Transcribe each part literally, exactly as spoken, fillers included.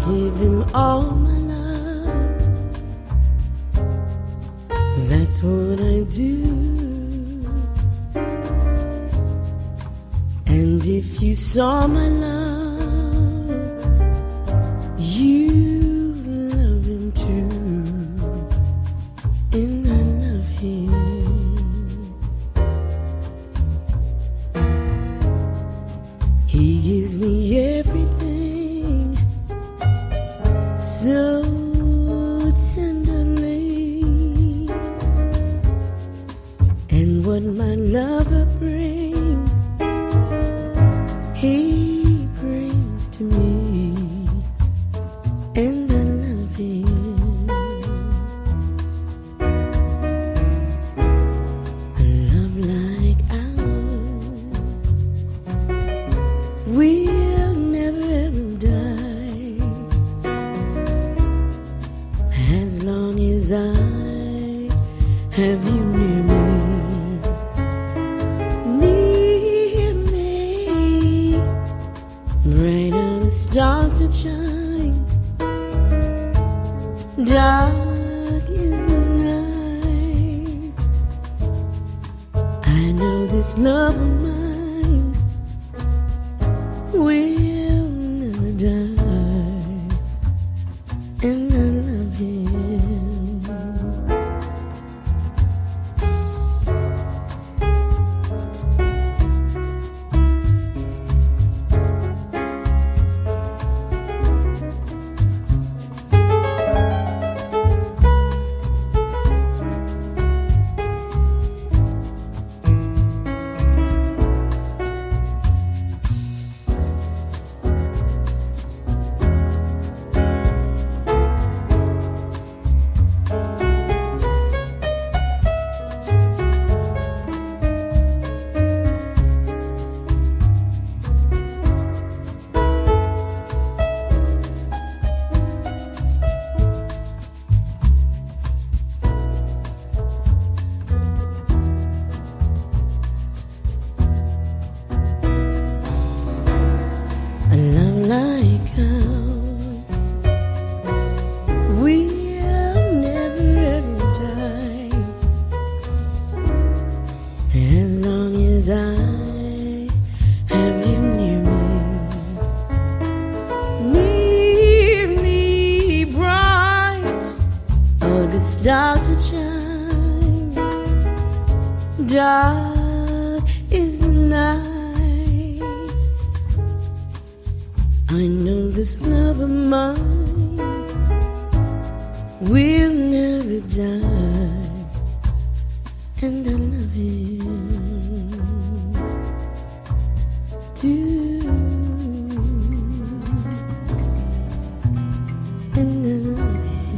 give him all my love. That's what I do. And if you saw my love, you love him too. And I love him. He gives me everything so tenderly, and what my lover brings, he brings to me, and I love him. A love like ours will never ever die, as long as I have you near me. Near me, bright are the stars that shine, dark is the night. I know this love of mine will never die, and I love him. A love like ours will never ever die, as long as I have you near me. Near me, bright are the stars that shine, dark is the night. I know this love of mine will never die, and I love him too, and I love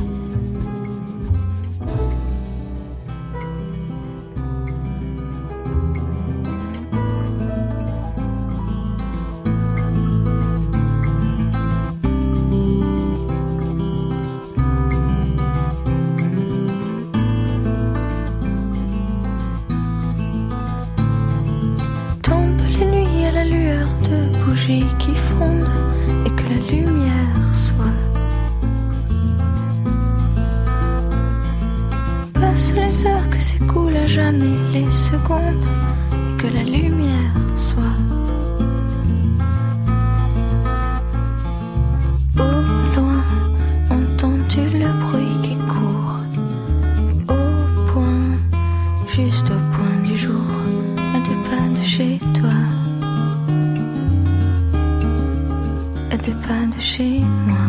qui fonde et que la lumière soit. Passent les heures que s'écoulent à jamais les secondes et que la lumière soit. Au loin, entends-tu le bruit qui court, au point, juste au point du jour, à deux pas de chez toi. À deux pas de chez moi.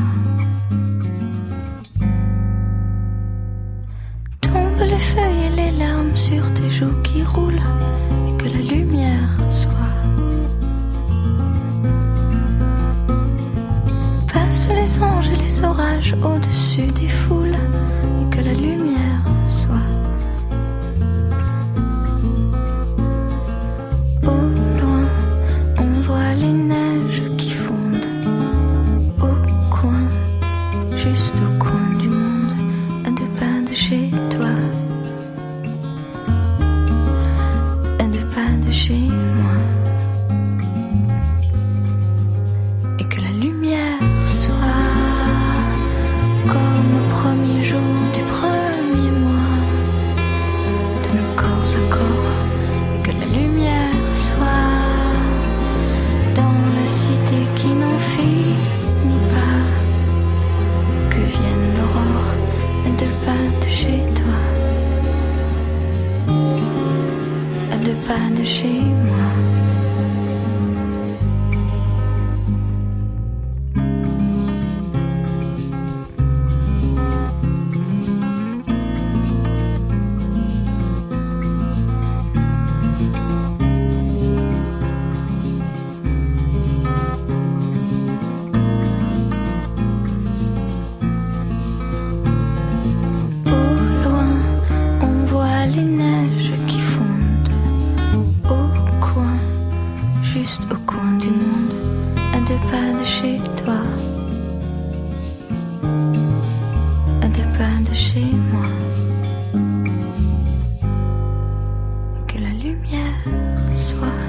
Tombent les feuilles et les larmes sur tes joues qui roulent et que la lumière soit. Passent les anges et les orages au-dessus des foules et que la lumière soit. Au loin, on voit les neiges qui fondent. Juste au coin du monde, à deux pas de chez toi, à deux pas de chez moi, et que la lumière soit. chez moi. Que la lumière soit.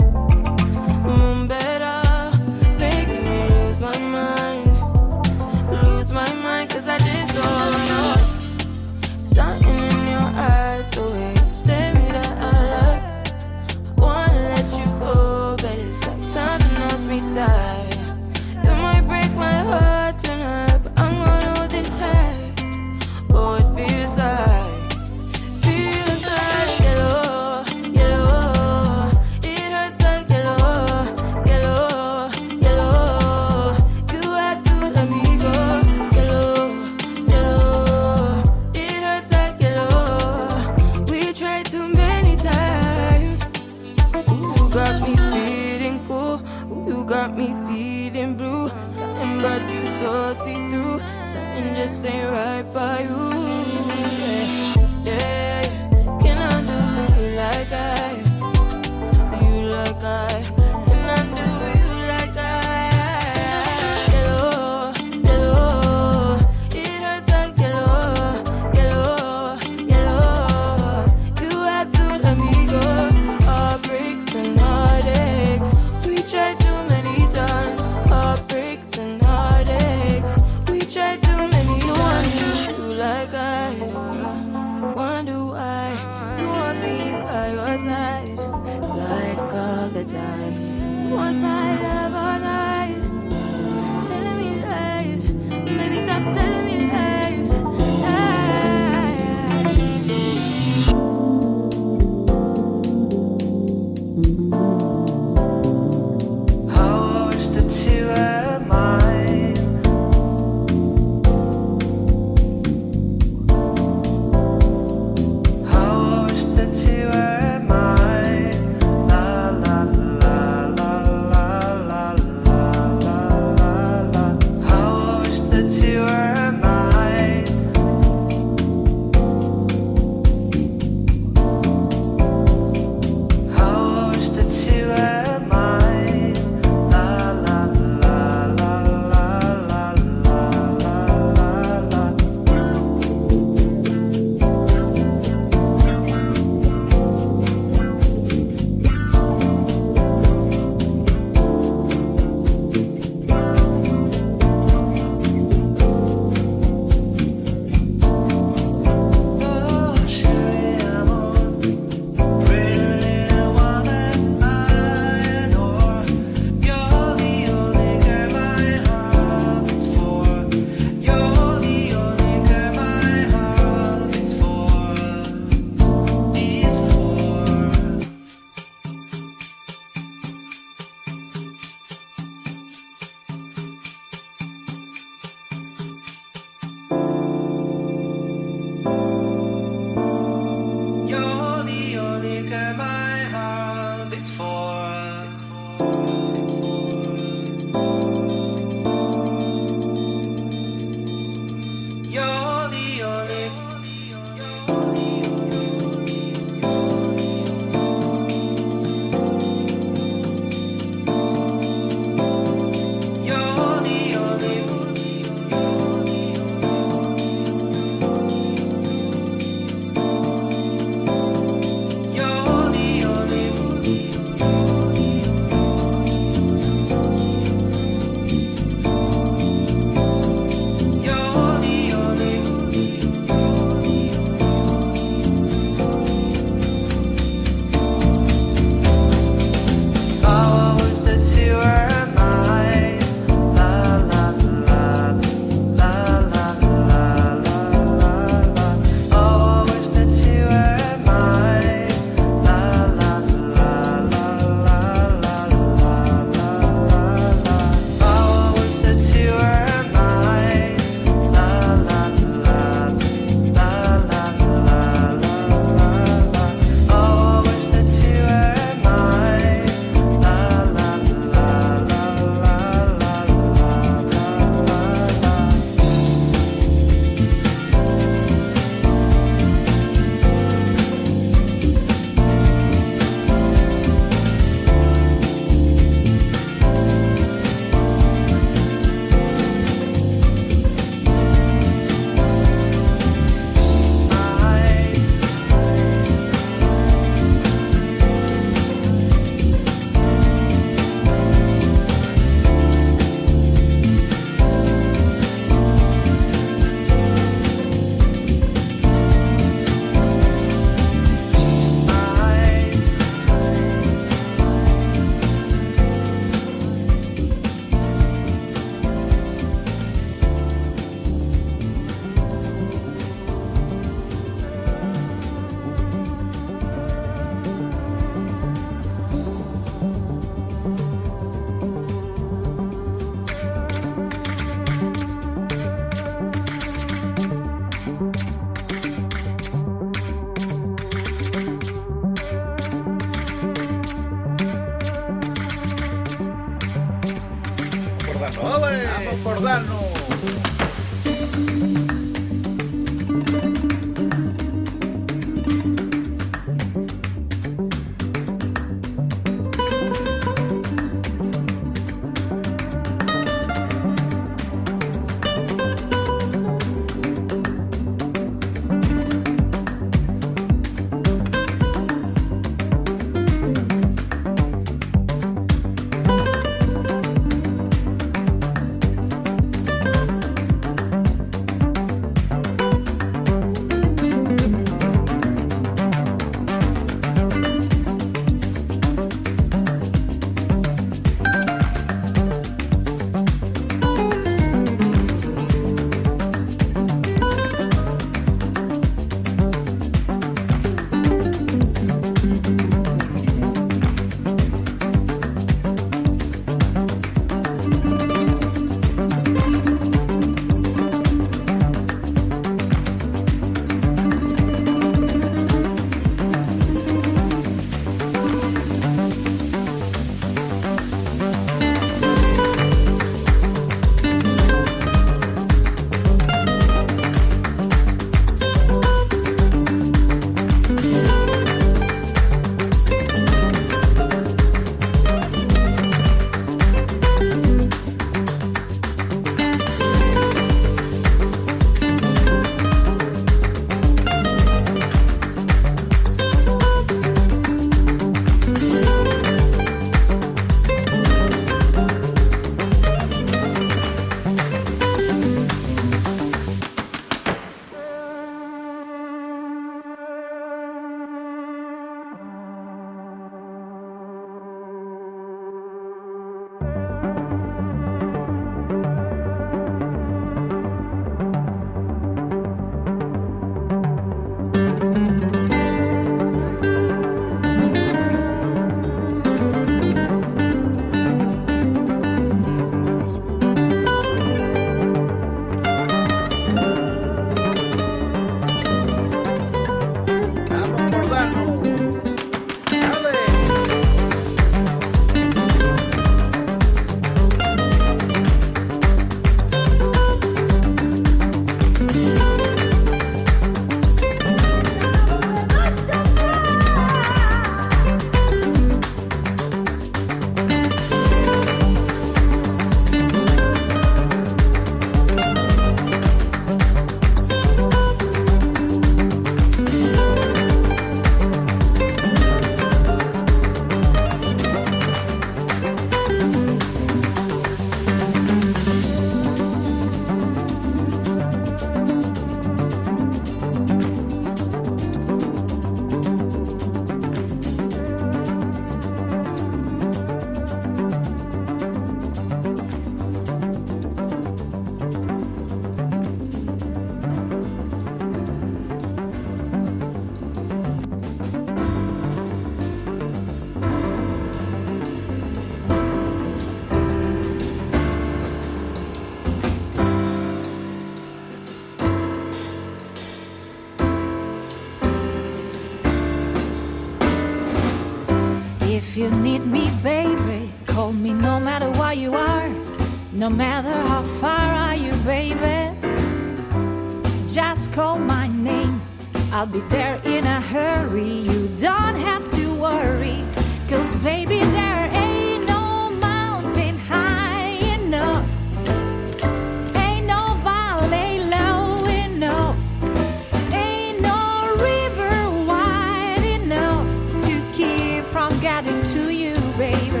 you need me, baby, call me no matter where you are. No matter how far are you, baby, just call my name. I'll be there in a hurry. You don't have to worry, 'cause baby, there ain't no mountain high enough, ain't no valley low enough, ain't no river wide enough to keep from getting to you, baby.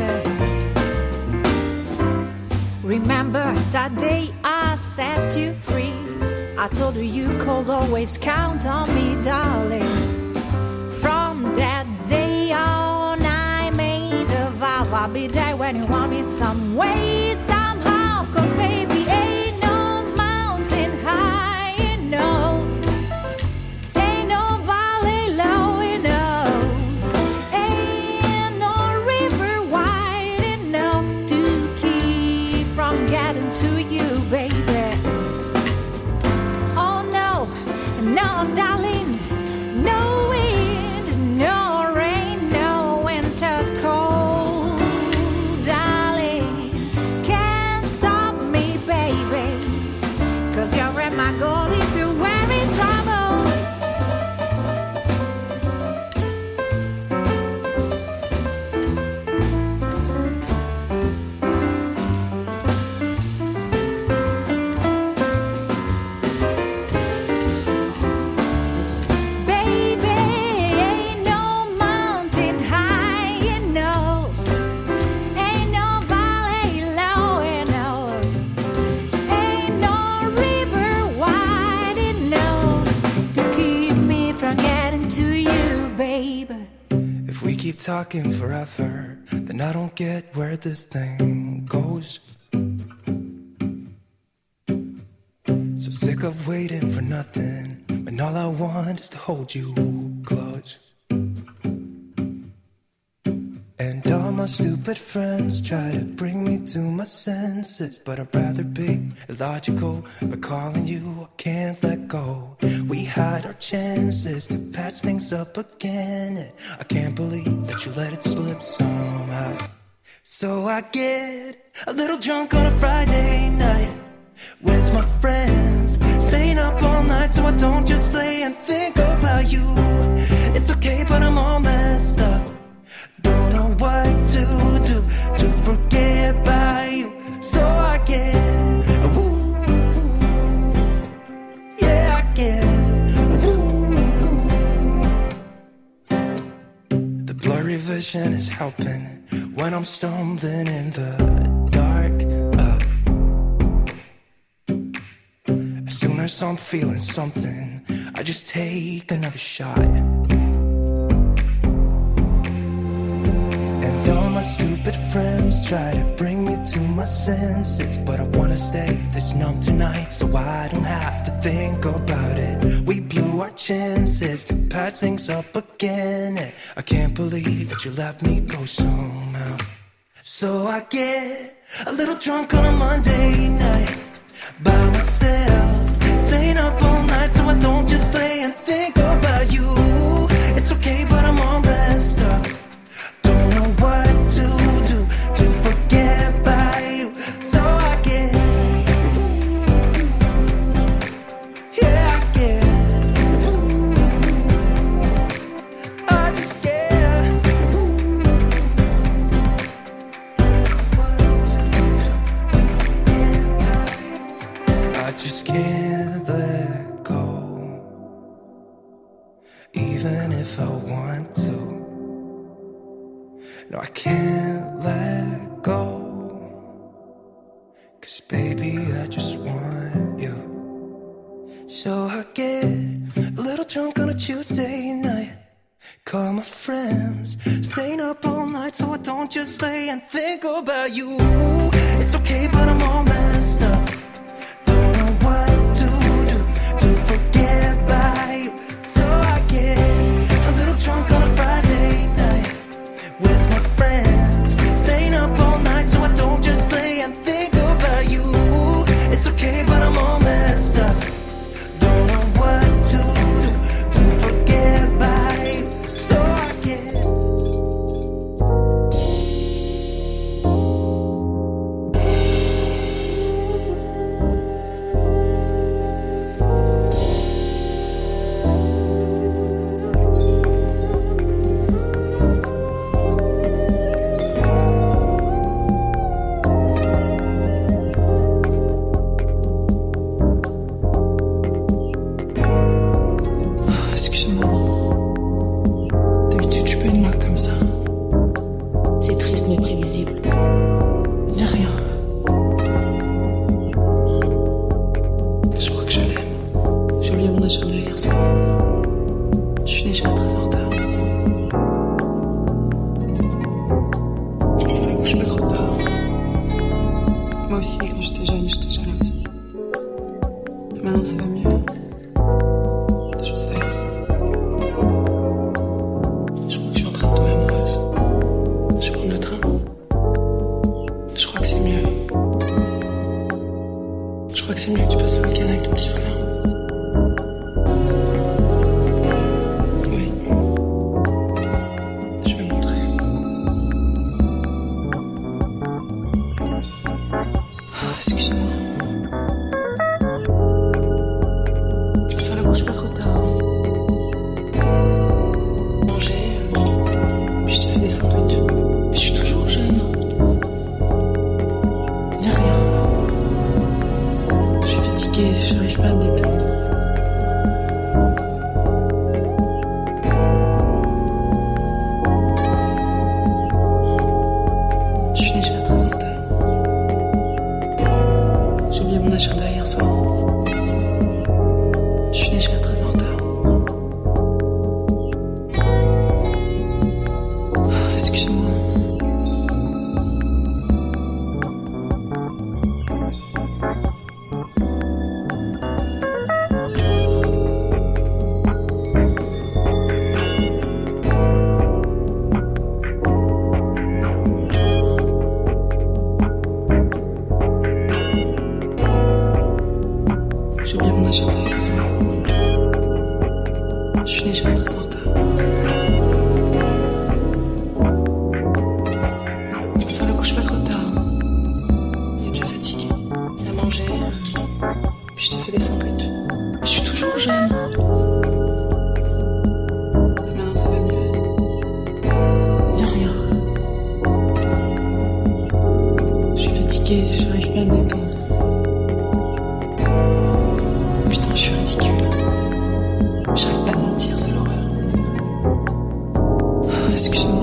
Remember that day I set you free? I told you you could always count on me, darling. From that day on, I made a vow I'll be there when you want me some way, somehow. 'Cause baby, ain't no mountain high enough, ain't no valley low enough, ain't no river wide enough to keep from getting to you, baby. No, darling, no wind, no rain, no winter's cold, darling, can't stop me, baby, 'cause you're at my goal if you were in trouble. Keep talking forever, then I don't get where this thing goes. So sick of waiting for nothing, when all I want is to hold you close. And all my stupid friends try to bring me to my senses, but I'd rather be illogical. But calling you, I can't let go. We had our chances to patch things up again, and I can't believe that you let it slip somehow. So I get a little drunk on a Friday night with my friends, staying up all night so I don't just lay and think about you. It's okay, but I'm all messed up. Don't know what to do to forget about you. So I get, woo, yeah, I get, woo. The blurry vision is helping when I'm stumbling in the dark. Uh, as soon as I'm feeling something, I just take another shot. All my stupid friends try to bring me to my senses, but I wanna stay this numb tonight so I don't have to think about it. We blew our chances to patch things up again, and I can't believe that you let me go somehow. So I get a little drunk on a Monday night by myself, staying up all night so I don't just lay and think about you. It's okay, but I'm all messed up. Don't know what to do to forget about you. So I get, yeah, I get, I just get, what to do to forget about you. I just can't let go, even if I want to. No, I can't let go, 'cause baby, I just want you. So I get a little drunk on a Tuesday night, call my friends, staying up all night so I don't just lay and think about you. It's okay, but I'm all messed up. Don't know what to do to forget about you. So I get a little drunk on a Friday night with my friends, staying up all night so I don't just lay and think about you. It's okay, but I'm all messed up. Don't know what to do to forget about you. So I get oublié mon agenda hier soir. Je suis déjà très en retard. Je me fais les couches pas trop tard. Moi aussi, quand j'étais jeune, j'étais jalouse. Et maintenant, ça va mieux. Je sais. Je crois que je suis en train de tomber amoureuse. Je vais prendre le train. Je crois que c'est mieux. Je crois que c'est mieux que tu passes le week-end avec ton petit frère. Oui. Je vais montrer. Ah, excuse-moi. Je vais faire la couche pas trop tard. Manger. Puis je t'ai fait des sandwichs. Mais je suis toujours jeune. Y'a rien. Je suis fatiguée, j'arrive pas à me détendre. Je suis déjà très en retard. J'ai oublié mon agenda hier soir. Je suis déjà très en retard. Ah, excuse-moi. J'ai oublié mon agenda hier soir. Je suis déjà très en retard. Je vais faire la couche pas trop tard. Il est déjà fatigué. Il a mangé. Puis je t'ai fait des sandwichs. Mais je suis toujours jeune. Et maintenant ça va mieux. Il y a rien. Je suis fatiguée, j'arrive pas à me détendre. Putain, je suis ridicule. J'arrête pas de mentir, c'est l'horreur. Ah, excuse-moi.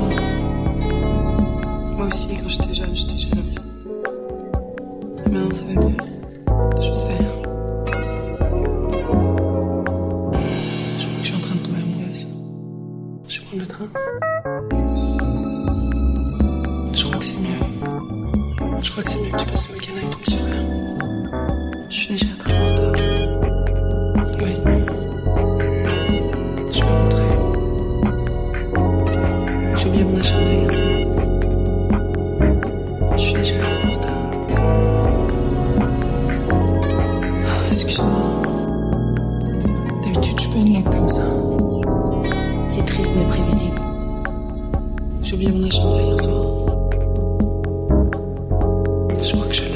Moi aussi, quand j'étais jeune, j'étais jalouse. Et maintenant, ça va mieux. Je sais. Je crois que je suis en train de tomber amoureuse. Je vais prendre le train. Je crois que c'est mieux. Je crois que c'est mieux que tu passes le week-end avec ton petit frère. Je suis déjà très en retard. Oui. Je vais rentrer. J'ai oublié mon agenda hier soir. Je suis déjà très en retard. Ah, excuse-moi. D'habitude, je suis pas une langue comme ça. C'est triste mais prévisible. J'ai oublié mon agenda hier soir. Je crois que je l'aime.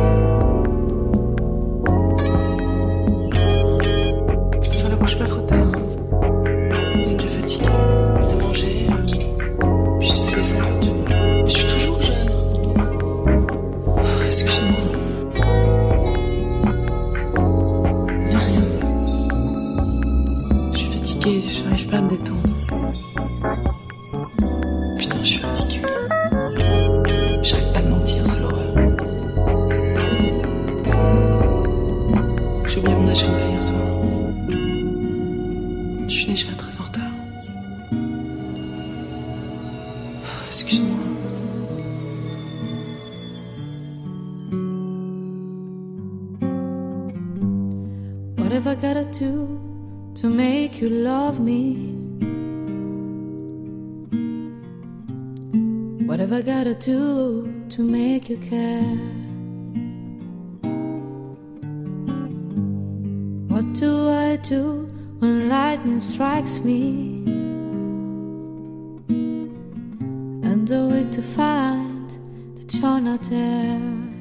Je vais faire la couche pas trop tard. Il est déjà fatigué. Il a mangé. Puis je t'ai fait des sandwichs. Mais je suis toujours jeune. Ah, excuse-moi. Il y a rien. Je suis fatiguée, j'arrive pas à me détendre. Putain, je suis ridicule. J'arrête pas de mentir, c'est l'horreur. J'ai oublié mon agenda hier soir. Je suis déjà très en retard. Ah, excuse-moi. What have I gotta do to make you love me? What have I gotta do to make you care? What do I do when lightning strikes me? And the weak to find that you're not there.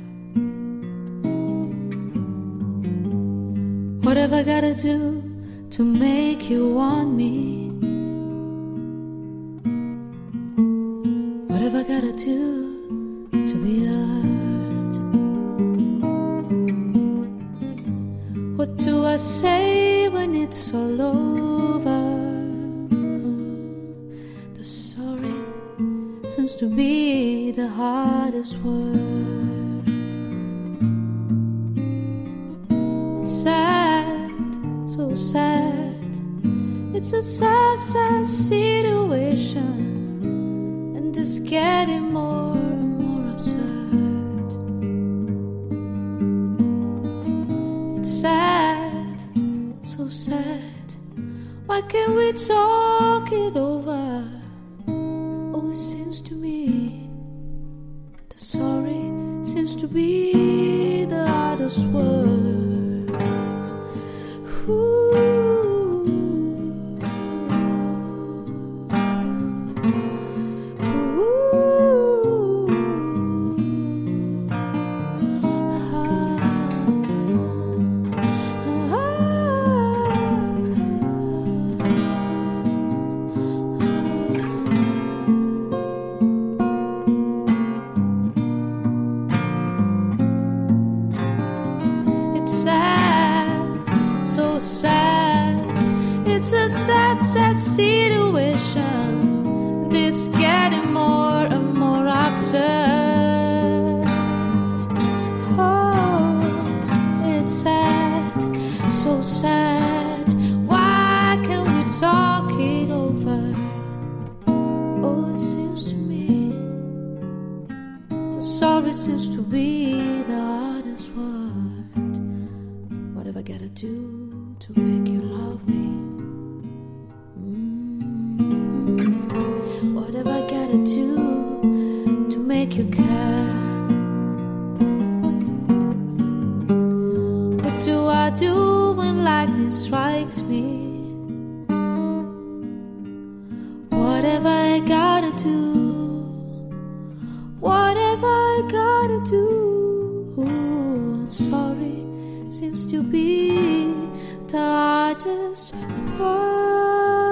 What have I gotta do to make you want me? What have I gotta do to be heard? What do I say when it's all over? The sorry seems to be the hardest word. Sad, so sad. It's a sad, sad situation, and it's getting more and more absurd. It's sad, so sad. Why can't we talk it over? Oh, it seems to me the sorry seems to be the hardest word. Ooh. It's a sad, sad situation. It's getting more and more absurd. Oh, it's sad, so sad. Why can't we talk it over? Oh, it seems to me the sorry seems to be the hardest word. What have I gotta do to make you love me? What have I gotta do to make you care? What do I do when lightning strikes me? What have I gotta do? What have I gotta do? I'm sorry seems to be the hardest word.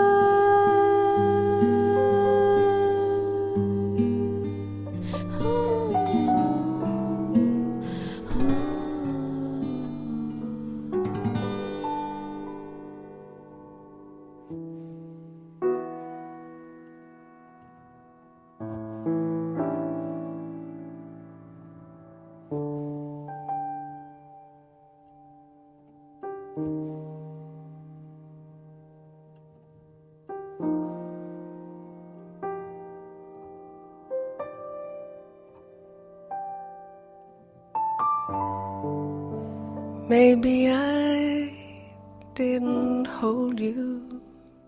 Maybe I didn't hold you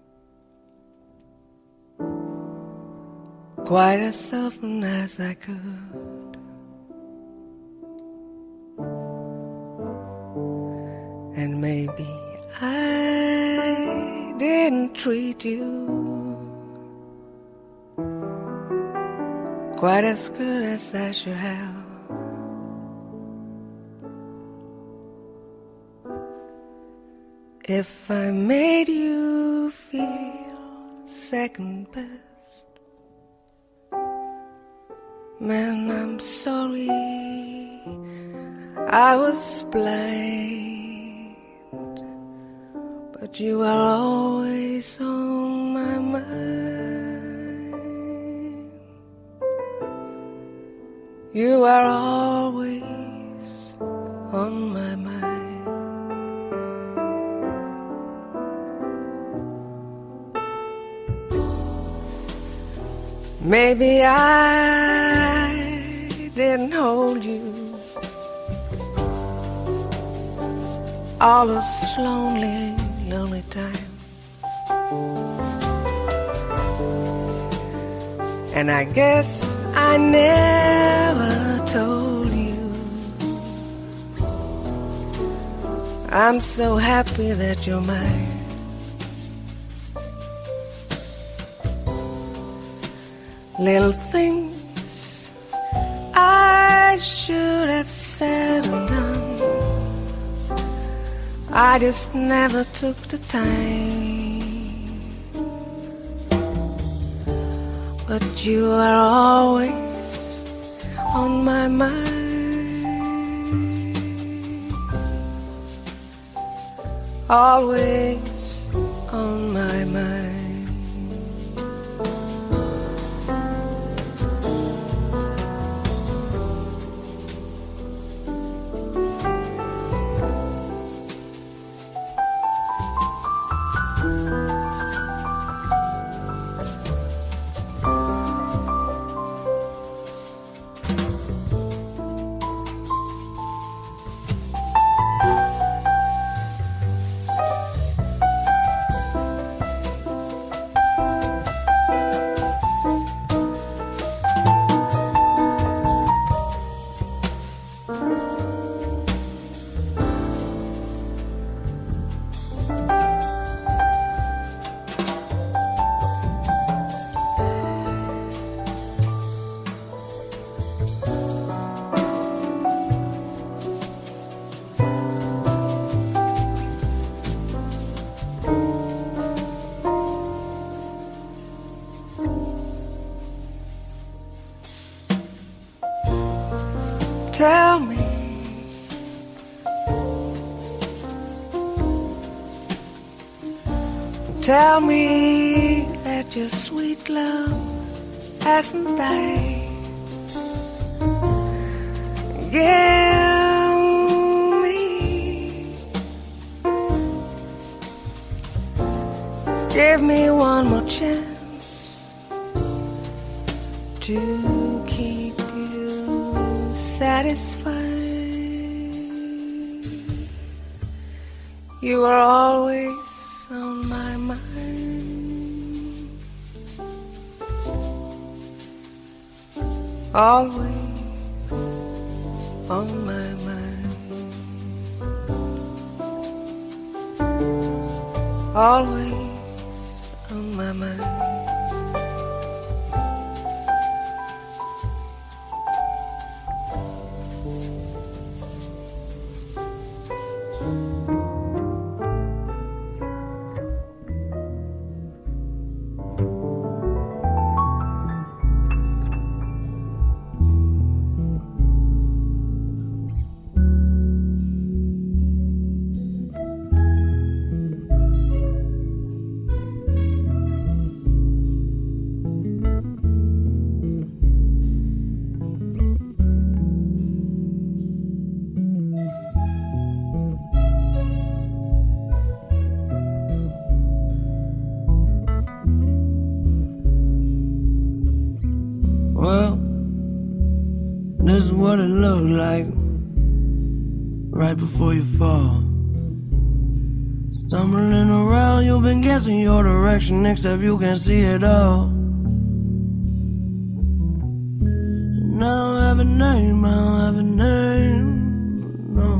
quite as often as I could, and maybe I didn't treat you quite as good as I should have. If I made you feel second best, man, I'm sorry I was blind, but you are always on my mind. You are always on my mind. Maybe I didn't hold you all those lonely, lonely times, and I guess I never told you I'm so happy that you're mine. Little things I should have said and done, I just never took the time. But you are always on my mind, always on my mind. tell me, tell me that your sweet love hasn't died. Give me, give me one more chance to keep you satisfied. You are always on my mind, always on my mind, always on my mind. Well, this is what it looked like right before you fall. Stumbling around, you've been guessing your direction, except you can see it all. And I don't have a name, I don't have a name, no.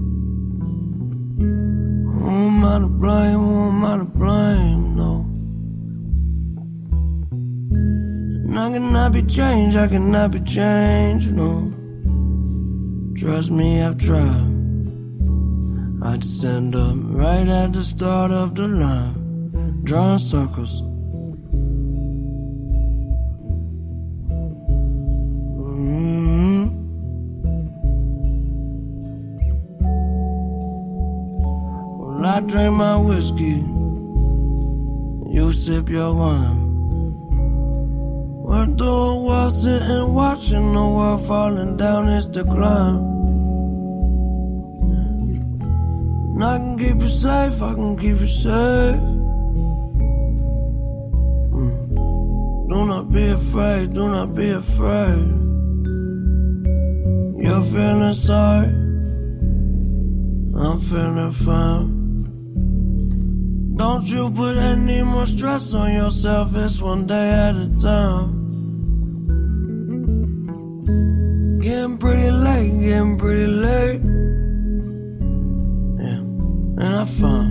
Who am I to blame, who am I to blame, no. I cannot be changed, I cannot be changed, no. Trust me, I've tried. I'd stand up right at the start of the line, drawing circles. Mm-hmm. Well, I drink my whiskey, you sip your wine. We're doing while sitting, watching the world falling down its decline. And I can keep you safe, I can keep you safe. Mm. Do not be afraid, do not be afraid. You're feeling sorry, I'm feeling fine. Don't you put any more stress on yourself, it's one day at a time. Getting pretty late, getting pretty late. Yeah, and I find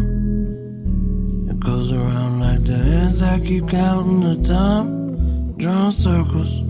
it goes around like the ends. I keep counting the time, drawing circles.